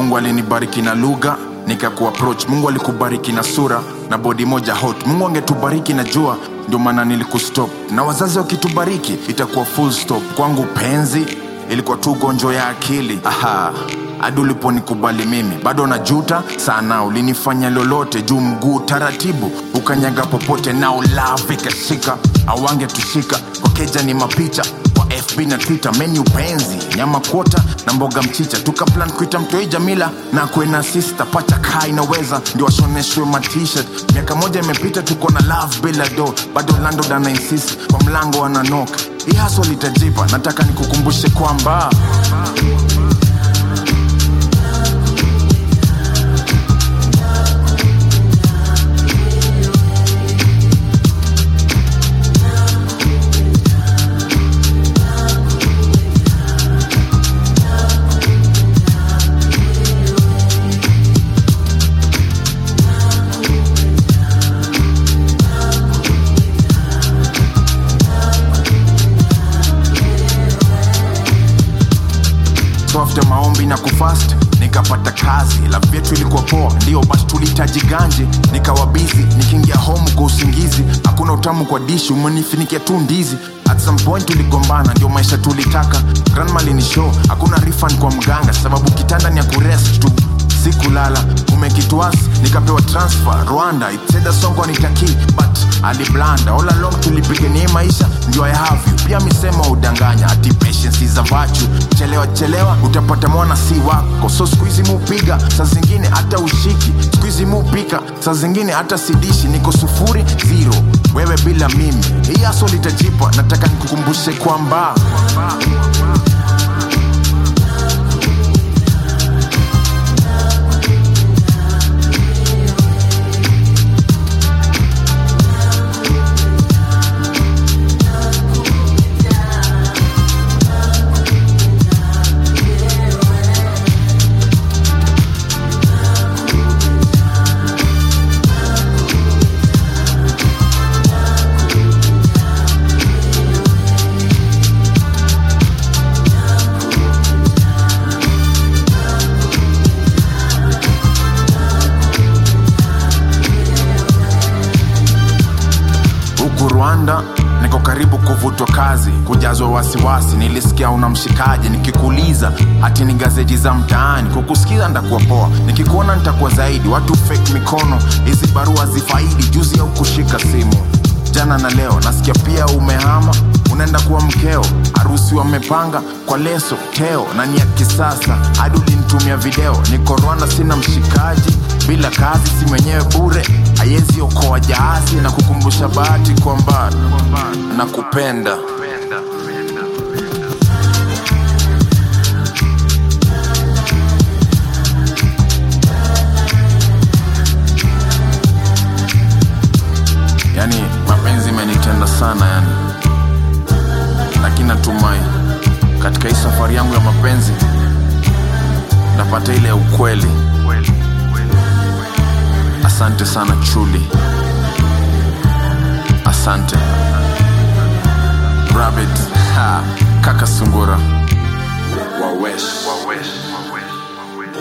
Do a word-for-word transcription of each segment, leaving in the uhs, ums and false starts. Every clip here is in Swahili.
Mungu alinibariki na lugha, nikaku approach. Mungu alikubariki na sura na body moja hot. Mungu angetubariki na jua, ndio maana nilikustop. Na wazazi wakitubariki itakuwa full stop. Kwangu penzi ilikuwa tu gonjo ya akili. Aha, hadi uliponikubali mimi bado najuta sana. Ulinifanya lolote juu mguu taratibu, ukanyaga popote. Now love ikashika, awange tushika. Kwa keja ni mapicha, kwa F B na Twitter. Menu penzi, nyama kwota na mboga mchicha. Tukaplan kuita mtoi Jamila na kuena sister. Pacha kai naweza, ndio washoneshwe ma t-shirt. Miaka moja imepita tuko na love bila do. Bado lando dana insist, kwa mlango wana knock. Hii haso litajipa, nataka nikukumbushe kwamba after maombi na kufast nikapata kazi. Love yetu ilikuwa poa, ndio basi tulitaji ganje. Nikawa busy, nikiingia home kwa usingizi. Hakuna utamu kwa dish, umenifinikia tu ndizi. At some point tuligombana, ndio maisha tulitaka. Grandma lini show, hakuna refund kwa mganga. Sababu kitanda ni ya kurest tu, sikulala. Umekitwas, nikapewa transfer Rwanda. It said a song on itaki, but aliblanda. All along tulipigania maisha, ndio I have you. Pia misema udanganya, ati patience is a virtue. Chelewa chelewa, utapata mwana si wako. So squeezy mupiga, saa zingine hata ushiki. Squeezy mupika, saa zingine hata sidishi. Niko sufuri, zero, wewe bila mimi. Hii haso litajipa, nataka nikukumbushe kwamba Rwanda, niko karibu kuvutwa kazi, kujazwa wasiwasi. Nilisikia unamshikaje, nikikuuliza ati ni gazeti za mtaani. Kukusikiza ndakuwa poa, nikikuona nitakuwa zaidi. Watu fake mikono, hizi barua zifaidi. Juzi au kushika simu, jana na leo. Nasikia pia umehama, unaenda kuwa mkeo. Harusi wamepanga kwa leso, teo na ni ya kisasa. Hadi ulinitumia video. Niko Rwanda sina mshikaji, bila kazi si mwenyewe bure. Hayezi okoa jahazi, na kukumbusha bahati kwamba nakupenda. Yani mapenzi imenitenda sana yani. Lakini natumai katika hii safari yangu ya mapenzi napata ile ukweli. Asante sana truly. Asante Rabbit, ha, Kaka Sungura. Wawesh, wawesh, wawesh, wawesh.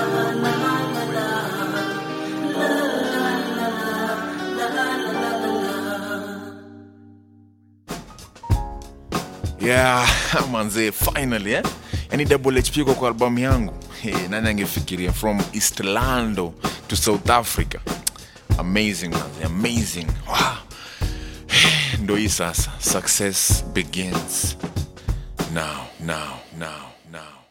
Yeah, manze, finally eh? Yani double H P kwa album yangu. Hey, nani angefikiria from East Lando to South Africa. Amazing, man, amazing. Wow. Ndo hii sasa, success begins now, now, now, now.